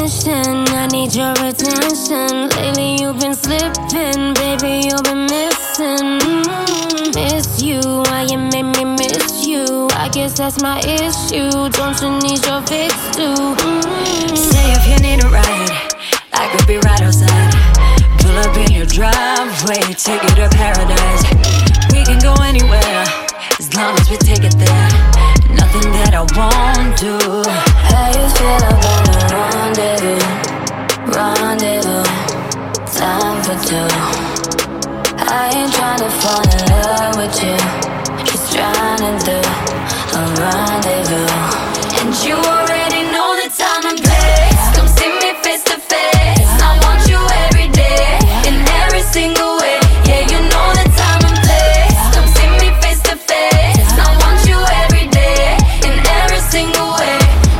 attention, I need your attention. Lately you've been slipping, baby, you've been missing. Miss you, why you made me miss you? I guess that's my issue, don't you need your fix too? Say if you need a ride, I could be right outside. Pull up in your driveway, take you to paradise. We can go anywhere, as long as we take it there. Nothing that I won't do. How you feel about a rendezvous? Rendezvous, time for two. I ain't tryna fall in love with you, just tryna do a rendezvous. And you already know the time and place. Come see me face to face. I want you every day, in every single way. Yeah, you know the time and place. Come see me face to face. I want you every day, in every single way.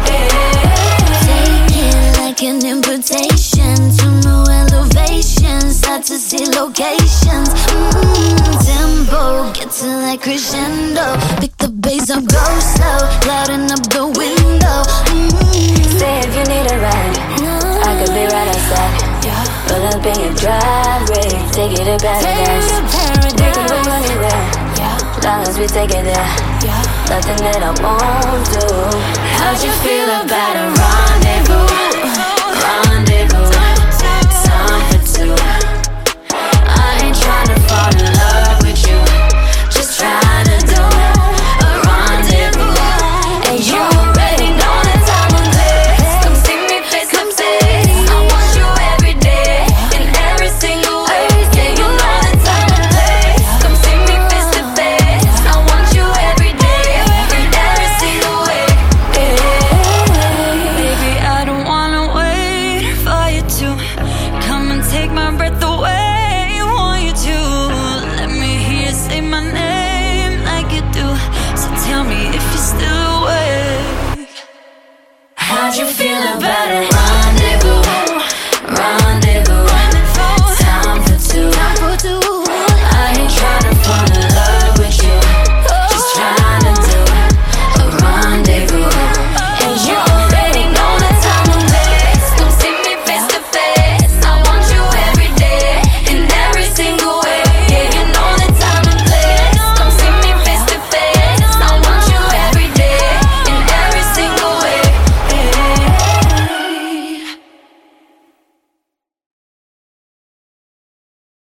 Take it like an invitation to new elevations, start to see locations. Tempo, get to like crescendo. Pick the bass up, go slow, louding up the window. Say if you need a ride, I could be right outside. Pull up in your driveway, take you to paradise. We can go anywhere, long as we take it there. Nothing that I won't do. How'd you feel about a rendezvous? Rendezvous.